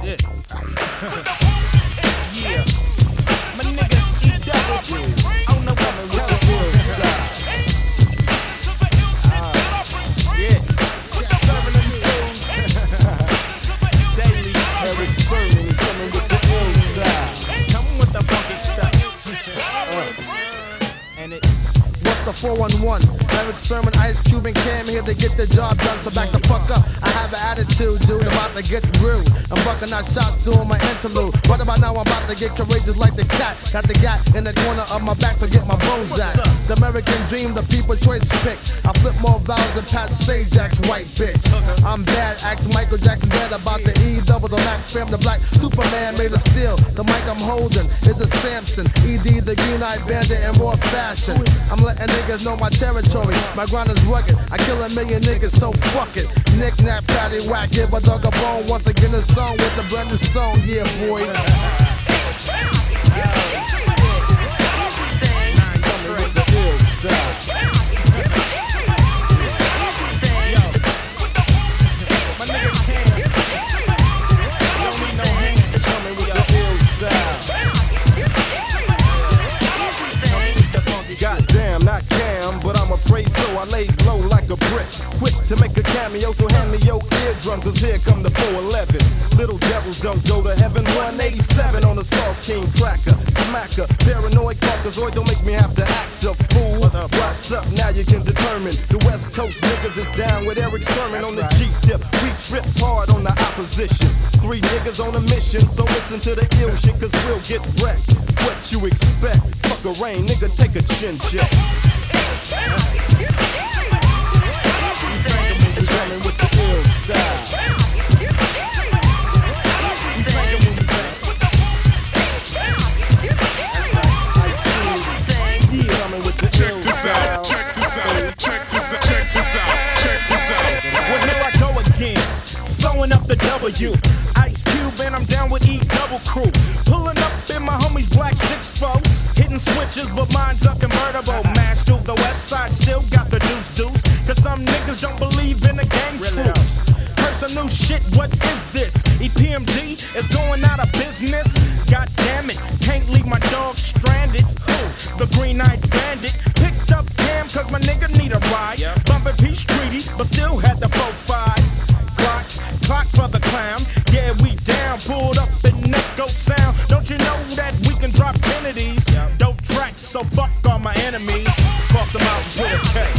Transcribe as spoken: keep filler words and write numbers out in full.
Yeah. Yeah. My nigga E double on the West Coast. Uh, yeah. Serving them fools. Daily. Eric Sermon is coming with the ill style. Come with the funky stuff. And it. What's the four one one? Eric Sermon, Ice Cube, and Cam here to get the job done. So back the fuck up. I have an attitude, dude. I'm about to get real. I'm bucking out shots doing my interlude. Right about now, I'm about to get courageous like the cat. Got the guy in the corner of my back, so get my bones at. The American dream, the people choice pick. I flip more vowels than Pat Sajak's white bitch. I'm bad, ask Michael Jackson dead about the E double the Mac fam. The black Superman made of steel. The mic I'm holding is a Samson. E D the green eyed bandit in raw fashion. I'm letting niggas know my territory. My grind is rugged. I kill a million niggas, so fuck it. Knick knack, patty whack, give a dog a bone. Once again, a song with the brand new song, yeah, boy. Coming with the ill style. My nigga Cam. Don't need no hand. Coming with the ill style. Goddamn, not Cam, but I'm afraid so. I lay low like a brick. Quick to make a cameo, so hand me your eardrum, cause here come the four eleven. Little devils don't go to heaven. one eighty-seven on the Salt King cracker. Smacker, paranoid caucasoid, don't make me have to act a fool. What's up, now you can determine. The West Coast niggas is down with Eric Sermon on the G-tip. We trips hard on the opposition. Three niggas on a mission, so listen to the ill shit, cause we'll get wrecked. What you expect? Fuck a rain, nigga, take a chin check. We coming with the ill style. Well, here I go again, throwing up the W. Ice Cube and I'm down with E double crew. Pulling up in my homies black six four. Hitting switches, but mine's a convertible. Mash through the west side, still got the deuce deuce. Cause some niggas don't believe in the gang truths. Heard some new shit, what is this? E P M D is going out of business. God damn it, can't leave my dog stranded. Who? The green-eyed bandit. Picked up Cam cause my nigga need a ride. Yep. Bumping Peace Treaty, but still had the four five. Clock, clock for the clown. Yeah, we down, pulled up in Echo Sound. Don't you know that we can drop Kennedys? Yep. Dope tracks, so fuck all my enemies. Cross them out and put a K.